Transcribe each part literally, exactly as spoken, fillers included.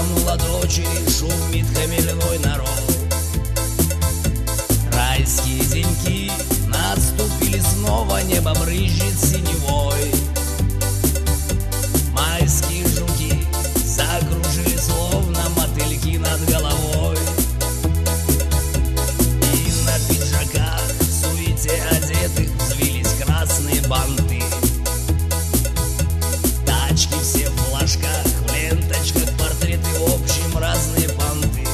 утонула дочери, шумит хмельной народ. Райские деньки наступили снова, небо брызжет синевой. Майские жуки закружили, словно мотыльки над головой. И на пиджаках в суете одетых взвились красные банты. Тачки все в флажках, в ленточках портреты, в общем разные понты.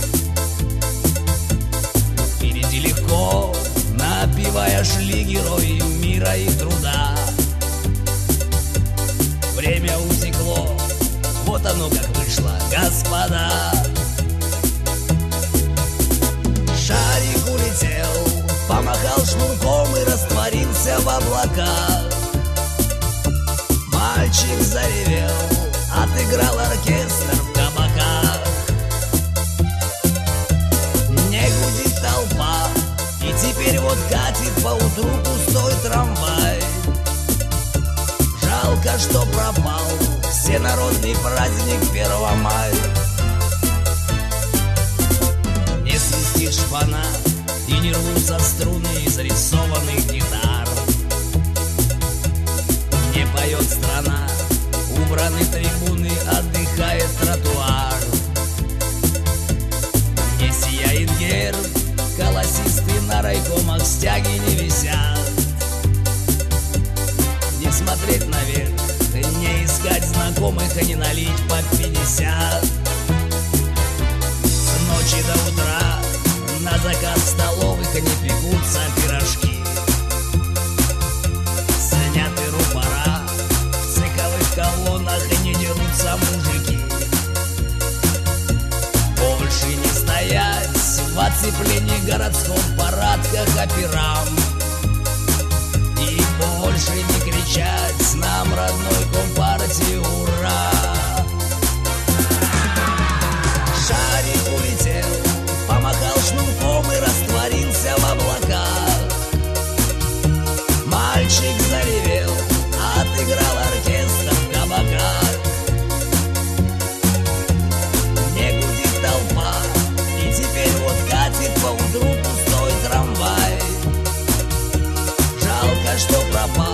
Впереди легко, напевая, шли герои мира и труда. Время утекло, вот оно как вышло, господа. Шарик улетел, помахал шнурком и растворился в облаках. Мальчик заревел, отыграл оркестр в кабаках. Не гудит толпа, и теперь вот катит поутру пустой трамвай. Жалко, что пропал всенародный праздник первого мая. Не свистит шпана и не рвутся струны изрисованных гитар. Не поет страна, убраны трибуны, отдыхает тротуар. Не сияет герб, колосисты на райкомах стяги не висят. Не смотреть наверх, не искать знакомых, и не налить по пятьдесят. С ночи до утра на заказ столовых не пекутся пирожки. Сняты рупора, в цирковых колоннах и не дерутся мужики. Больше не стоять в оцеплении городском, в парадках операм. И больше не кричать нам, родной компартии, ура! Шарик улетел, помахал шнурком и растворился в облаках. Мальчик заревел, отыграл оркестр в кабаках. Не гудит толпа, и теперь вот катит поутру пустой трамвай. Жалко, что пропал